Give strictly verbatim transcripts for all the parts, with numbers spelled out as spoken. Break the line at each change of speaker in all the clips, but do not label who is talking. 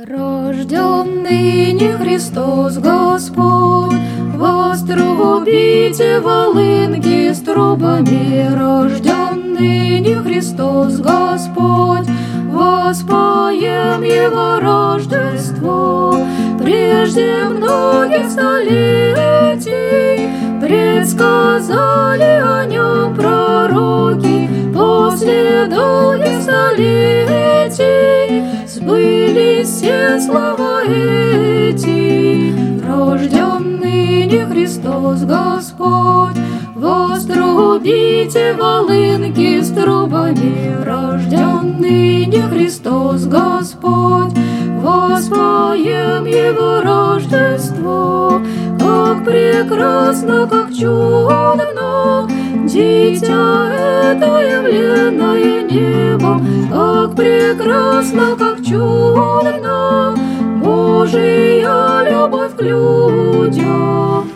Рожден ныне Христос Господь, вострубите волынки с трубами. Рожден ныне Христос Господь, воспоем Его Рождество. Прежде многих столетий предсказали о Нем пророки, после долгих столетий сбылись все слова эти. Рожден ныне Христос Господь, вострубите волынки с трубами. Рожден ныне Христос Господь, воспоем Его Рождество. Как прекрасно, как чудно, дитя это явленное небом. Как прекрасно, как чудно, Божия любовь к людям.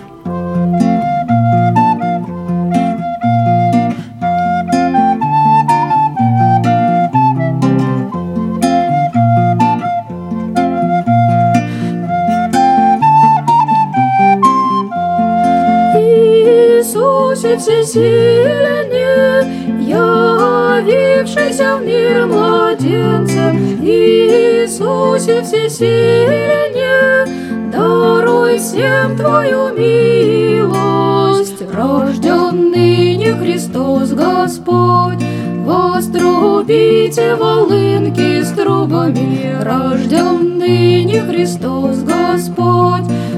Иисусе всесильный, явившийся в мир младенцем. Иисусе всесильный, даруй всем Твою милость. Рожден ныне Христос Господь, вострубите волынки с трубами. Рожден ныне Христос Господь,